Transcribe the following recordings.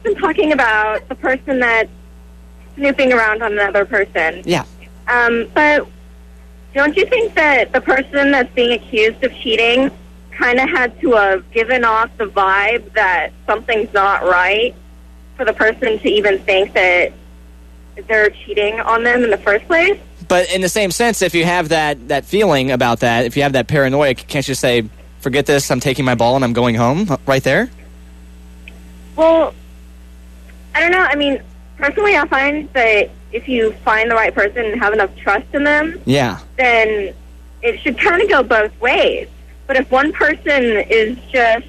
I'm talking about the person that's snooping around on another person. Yeah. But don't you think that the person that's being accused of cheating kind of had to have given off the vibe that something's not right for the person to even think that they're cheating on them in the first place? But in the same sense, if you have that feeling about that, if you have that paranoia, can't you say, forget this, I'm taking my ball and I'm going home right there? Well, I don't know. I mean, personally, I find that if you find the right person and have enough trust in them, then it should kind of go both ways. But if one person is just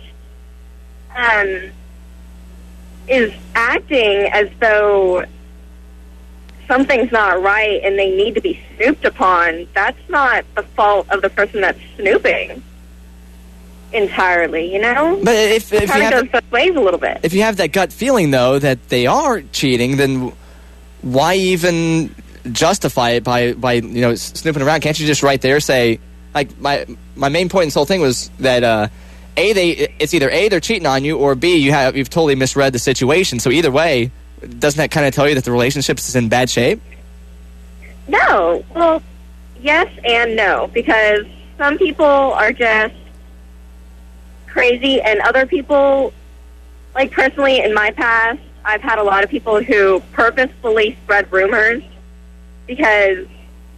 is acting as though something's not right and they need to be snooped upon, that's not the fault of the person that's snooping entirely, you know? But if you kind of goes both ways a little bit. If you have that gut feeling, though, that they are cheating, then why even justify it by snooping around? Can't you just right there say, like, my main point in this whole thing was that it's either A, they're cheating on you, or B, you've totally misread the situation. So either way, doesn't that kind of tell you that the relationship is in bad shape? No. Well, yes and no, because some people are just crazy, and other people, like personally in my past, I've had a lot of people who purposefully spread rumors because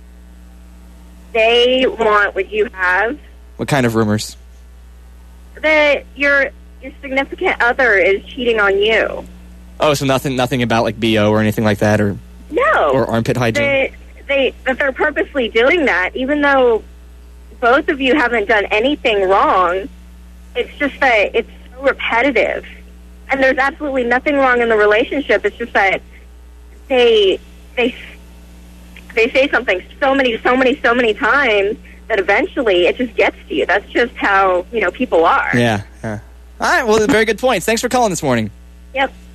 they want what you have. What kind of rumors? That your significant other is cheating on you. Oh, so nothing about like BO or anything like that, or no, or armpit hygiene. That they're purposely doing that, even though both of you haven't done anything wrong. It's just that it's so repetitive, and there's absolutely nothing wrong in the relationship. It's just that they say something so many times that eventually it just gets to you. That's just how people are. Yeah. All right. Well, very good points. Thanks for calling this morning. Yep.